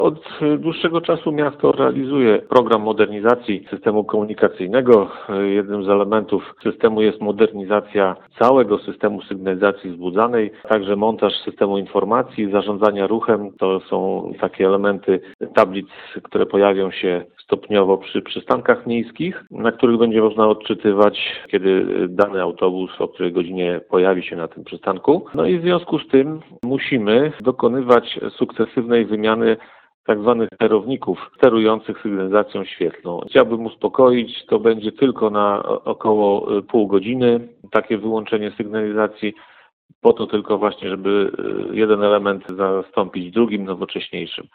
Od dłuższego czasu miasto realizuje program modernizacji systemu komunikacyjnego. Jednym z elementów systemu jest modernizacja całego systemu sygnalizacji wzbudzanej, także montaż systemu informacji, zarządzania ruchem. To są takie elementy tablic, które pojawią się stopniowo przy przystankach miejskich, na których będzie można odczytywać, kiedy dany autobus, o której godzinie pojawi się na tym przystanku. No i w związku z tym musimy dokonywać sukcesywnej wymiany tak zwanych sterowników sterujących sygnalizacją świetlną. Chciałbym uspokoić, to będzie tylko na około pół godziny takie wyłączenie sygnalizacji, po to tylko właśnie, żeby jeden element zastąpić drugim, nowocześniejszym.